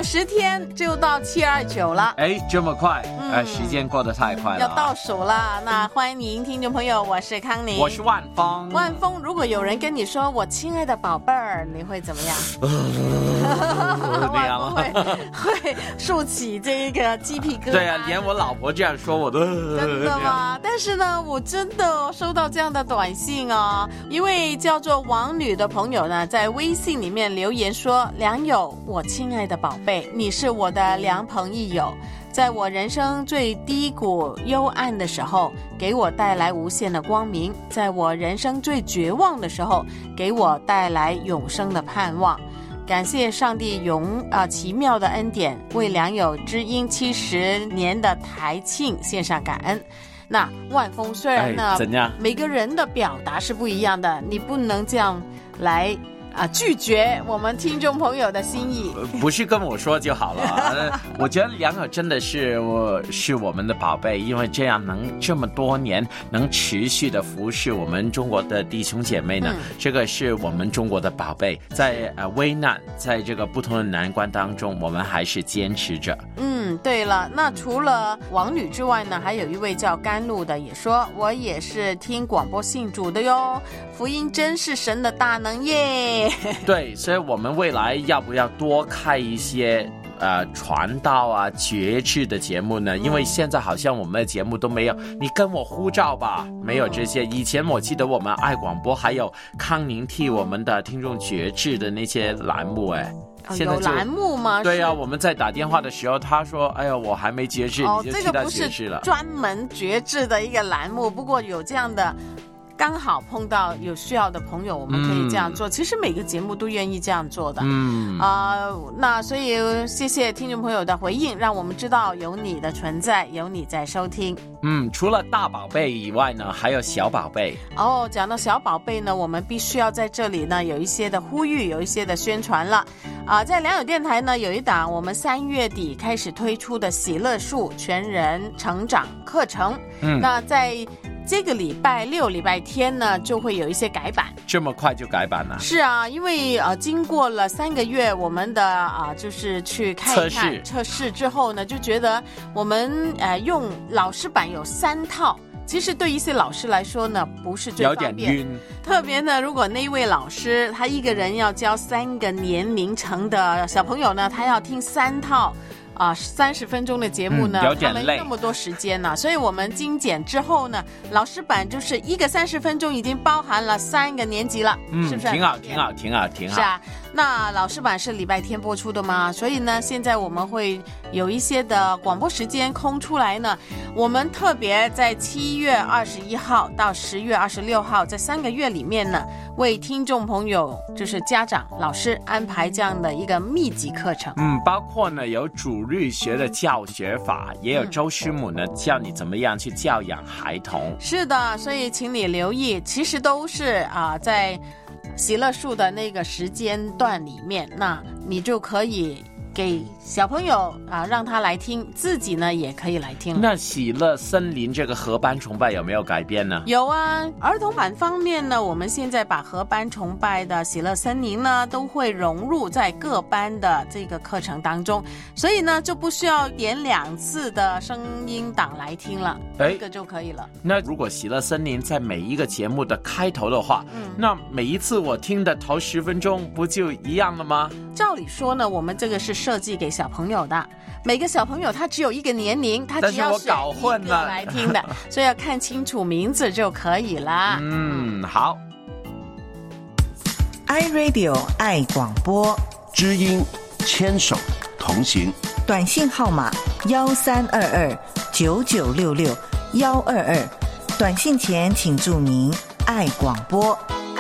10天就到729了。 这么快，时间过得太快了， 要倒数了。那欢迎您听众朋友，我是康宁， 我是万峰。 万峰，如果有人跟你说我亲爱的宝贝儿，你会怎么样？ 那样吗？ 会竖起这个鸡皮疙瘩。 对啊，连我老婆这样说我都真的吗？但是呢，我真的收到这样的短信哦，一位叫做王女的朋友呢，在微信里面留言说：良友，我亲爱的宝贝，你是我的良朋益友，在我人生最低谷幽暗的时候，给我带来无限的光明；在我人生最绝望的时候，给我带来永生的盼望。感谢上帝奇妙的恩典，为良友知音70年的台庆献上感恩。那万峰，虽然呢， 怎样？ 每个人的表达是不一样的，你不能这样来拒绝我们听众朋友的心意。 不是跟我说就好了。我觉得良友真的是我们的宝贝，因为这样能这么多年能持续的服侍我们中国的弟兄姐妹呢，这个是我们中国的宝贝，在危难，在这个不同的难关当中，我们还是坚持着。 对了，那除了王女之外呢，还有一位叫甘露的也说，我也是听广播信主的哟，福音真是神的大能耶。 对，所以我们未来要不要多开一些传道节制的节目呢？因为现在好像我们的节目都没有你跟我呼召吧，没有这些。以前我记得我们爱广播还有康宁替我们的听众节制的那些栏目现在有栏目吗？ 对啊，我们在打电话的时候他说哎呀我还没节制，你就替他节制了。 这个不是专门节制的一个栏目，不过有这样的刚好碰到有需要的朋友，我们可以这样做。其实每个节目都愿意这样做的。那所以谢谢听众朋友的回应，让我们知道有你的存在，有你在收听。 除了大宝贝以外呢，还有小宝贝。 讲到小宝贝呢，我们必须要在这里呢有一些的呼吁，有一些的宣传了。在良友电台呢有一档我们3月底开始推出的喜乐树全人成长课程。那在这个礼拜6、礼拜天呢，就会有一些改版。 这么快就改版了？是啊，因为经过了3个月，我们的就是去看一看测试之后呢，就觉得我们用老师版有3套。其实对一些老师来说呢，不是最方便，有点晕。特别呢，如果那位老师他一个人要教3个年龄层的小朋友呢，他要听3套。30分钟的节目呢，他们那么多时间呢，所以我们精简之后呢，老师版就是一个30分钟已经包含了3个年级了，是不是？挺好。是啊，那老师版是礼拜天播出的嘛，所以呢，现在我们会有一些的广播时间空出来呢，我们特别在7月21号到10月26号这3个月里面呢，为听众朋友就是家长、老师安排这样的一个密集课程。 包括呢有主日学的教学法，也有周师母呢教你怎么样去教养孩童。 是的，所以请你留意，其实都是在喜乐树的那个时间段里面，那你就可以给小朋友让他来听，自己呢也可以来听。 那喜乐森林这个合班崇拜有没有改变呢？ 有啊，儿童版方面呢，我们现在把合班崇拜的喜乐森林呢都会融入在各班的这个课程当中，所以呢就不需要点2次的声音档来听了，一个就可以了。 那如果喜乐森林在每一个节目的开头的话，那每一次我听的头10分钟不就一样了吗？ 照理说呢，我们这个是设计给小朋友的，每个小朋友他只有一个年龄，他只要选一个来听的，所以要看清楚名字就可以了。 好。 iRadio 爱广播， 知音牵手同行， 短信号码13229966-122，短信前请注明爱广播。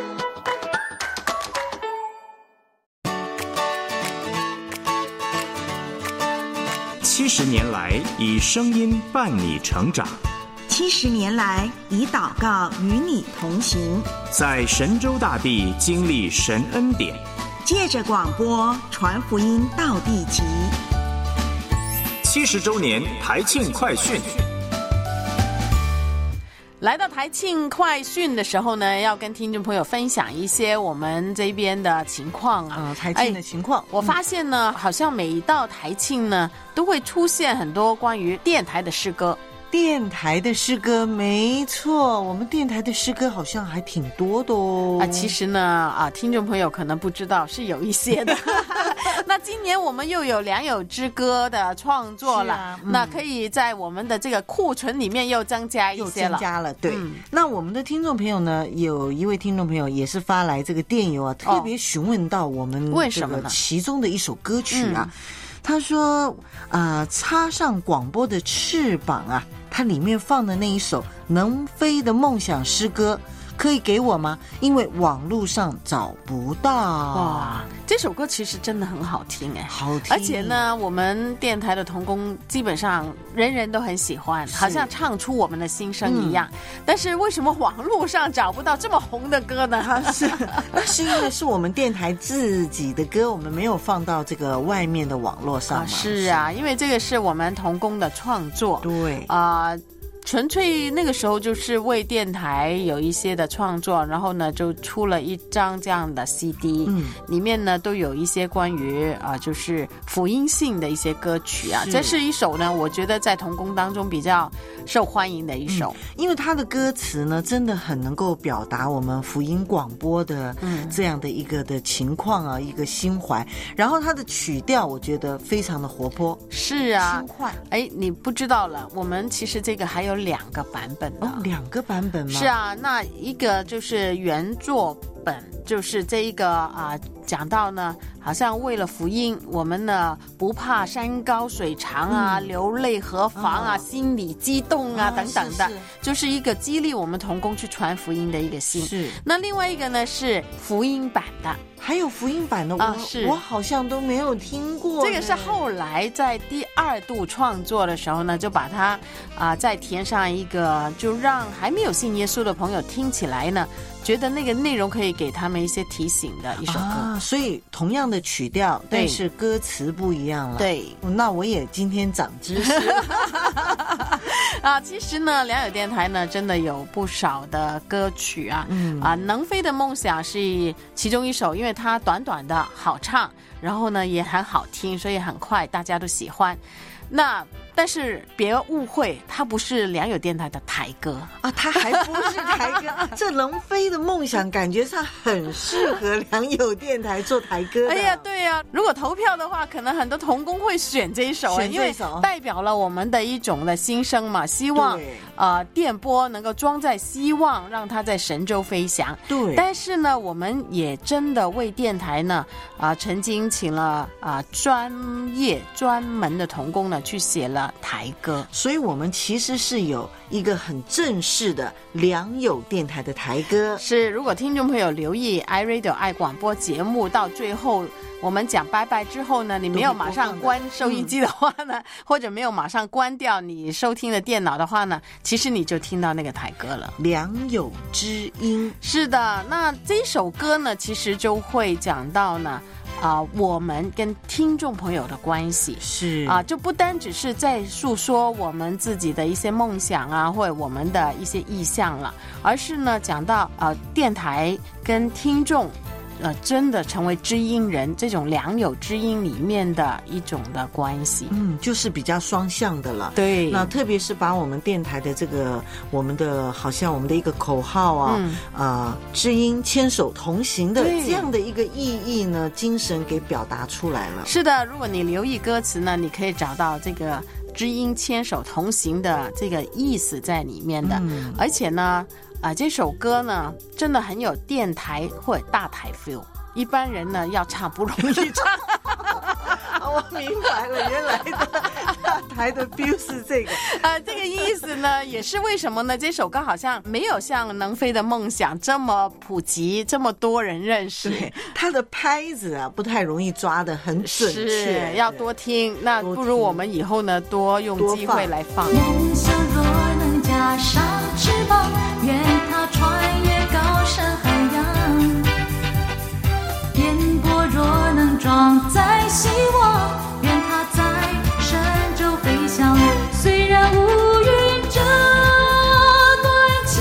70年来，以声音伴你成长。 70年来，以祷告与你同行。 在神州大地经历神恩典， 借着广播传福音到地极。 70周年台庆快讯。 来到台庆快讯的时候呢，要跟听众朋友分享一些我们这边的情况啊， 台庆的情况。 我发现呢，好像每一到台庆呢，都会出现很多关于电台的诗歌。 电台的诗歌，没错，我们电台的诗歌好像还挺多的哦。 其实呢，听众朋友可能不知道，是有一些的。那今年我们又有良友之歌的创作了，那可以在我们的这个库存里面又增加一些了。 又增加了，对。那我们的听众朋友呢，有一位听众朋友也是发来这个电邮啊，特别询问到我们这个其中的一首歌曲啊。他说插上广播的翅膀啊，它里面放的那一首能飞的梦想诗歌可以给我吗？因为网络上找不到。 哇，这首歌其实真的很好听哎， 好听。 而且呢，我们电台的同工基本上人人都很喜欢，好像唱出我们的心声一样。但是为什么网络上找不到这么红的歌呢？ 那是因为是我们电台自己的歌，我们没有放到这个外面的网络上嘛。 是啊，因为这个是我们同工的创作。 对纯粹那个时候就是为电台有一些的创作，然后呢就出了一张这样的 CD，里面呢都有一些关于就是福音性的一些歌曲啊。这是一首呢，我觉得在同工当中比较受欢迎的一首， 因为它的歌词呢真的很能够表达我们福音广播的这样的一个的情况啊，一个心怀。然后它的曲调我觉得非常的活泼， 是啊， 轻快。 你不知道了，我们其实这个还有2个版本的。 2个版本吗？ 是啊，那一个就是原作本，就是这一个讲到呢，好像为了福音，我们呢不怕山高水长啊，流泪何妨啊，心里激动啊等等的，就是一个激励我们同工去传福音的一个心。 是。 那另外一个呢是福音版的。 还有福音版的我好像都没有听过。 这个是后来在第2度创作的时候呢，就把它再填上一个，就让还没有信耶稣的朋友听起来呢，觉得那个内容可以给他们一些提醒的一首歌。 所以同样的曲调，但是歌词不一样了。 对， 那我也今天长知识其实呢，良友电台呢真的有不少的歌曲啊，能飞的梦想是其中一首，因为它短短的好唱，然后呢也很好听，所以很快大家都喜欢。但是别误会，它不是良友电台的台歌啊，它还不是台歌。这能飞的梦想感觉上很适合良友电台做台歌的。 哎呀，对呀，如果投票的话，可能很多同工会选这一首，因为代表了我们的一种的心声嘛，希望电波能够装载希望，让它在神州飞翔。 对。 但是呢，我们也真的为电台呢曾经请了专门的同工呢去写了台歌， 所以我们其实是有一个很正式的良友电台的台歌。 是，如果听众朋友留意 iRadio 爱广播节目到最后我们讲拜拜之后呢，你没有马上关收音机的话呢，或者没有马上关掉你收听的电脑的话呢，其实你就听到那个台歌了， 良友之音。 是的，那这首歌呢其实就会讲到呢我们跟听众朋友的关系， 是就不单只是在诉说我们自己的一些梦想啊，或者我们的一些意向了，而是呢讲到电台跟听众真的成为知音人，这种良友知音里面的一种的关系， 就是比较双向的了。 对， 那特别是把我们电台的这个我们的好像我们的一个口号知音牵手同行的这样的一个意义呢，精神给表达出来了。 是的，如果你留意歌词呢，你可以找到这个知音牵手同行的这个意思在里面的，而且呢这首歌呢真的很有电台或者大台 feel， 一般人呢要唱不容易唱我明白了，原来的大台的 feel 是这个这个意思呢也是为什么呢，这首歌好像没有像能飞的梦想这么普及，这么多人认识。 对，它的拍子不太容易抓得很准确， 是要多听。那不如我们以后呢多用机会来放。 人生若能加上翅膀，愿它穿越高山海洋，电波若能装载希望，愿它在神州飞翔。虽然乌云遮断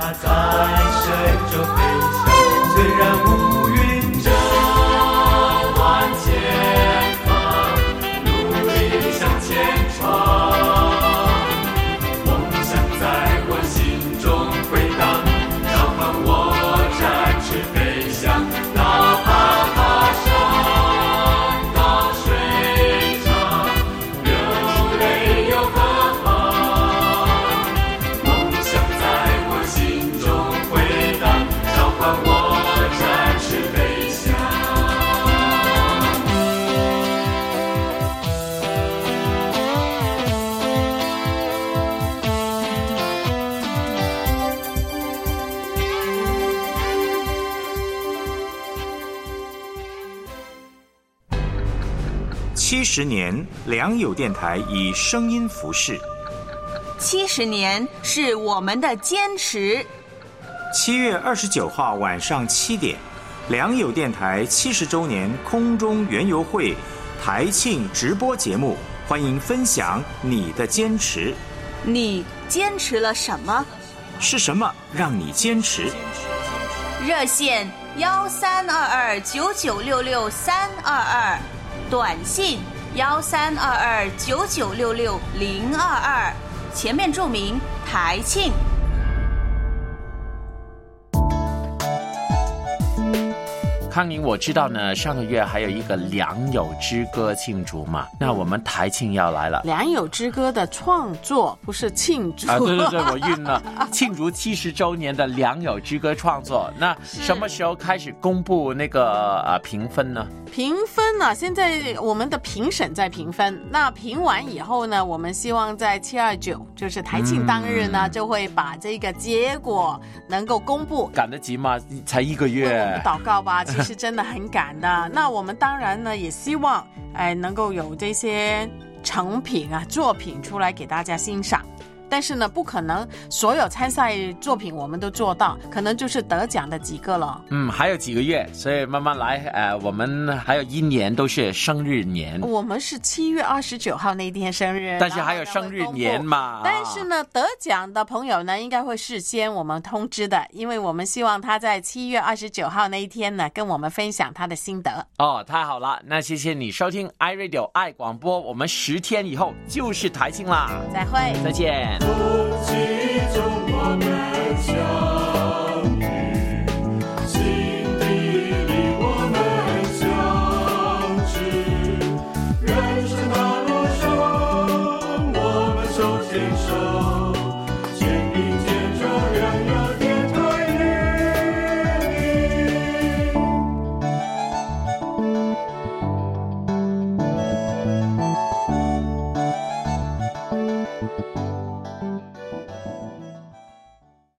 70年，良友电台以声音服事。 70年是我们的坚持。 7月29号晚上7点，良友电台70周年空中园游会台庆直播节目，欢迎分享你的坚持。 你坚持了什么？ 是什么让你坚持？ 热线13229966-322，短信13229966-022，前面注明台庆。 康宁，我知道呢，上个月还有一个良友之歌庆祝嘛，那我们台庆要来了。 良友之歌的创作不是庆祝啊，对对对，我晕了。庆祝70周年的良友之歌创作，那什么时候开始公布那个评分呢？ 评分呢，现在我们的评审在评分，那评完以后呢，我们希望在729，就是台庆当日呢，就会把这个结果能够公布。 赶得及吗？才1个月。 为我们祷告吧，其实真的很赶的。那我们当然呢，也希望能够有这些成品啊作品出来给大家欣赏。但是呢，不可能所有参赛作品我们都做到，可能就是得奖的几个了。 还有几个月，所以慢慢来。我们还有1年都是生日年。 我们是7月29号那天生日， 但是还有生日年嘛。 但是呢，得奖的朋友呢，应该会事先我们通知的，因为我们希望他在7月29号那一天呢，跟我们分享他的心得。 哦，太好了，那谢谢你收听 iRadio 爱广播，我们10天以后就是台庆啦。 再会， 再见。 空气中我们相遇，心底里我们相知，人生大路上我们手牵手。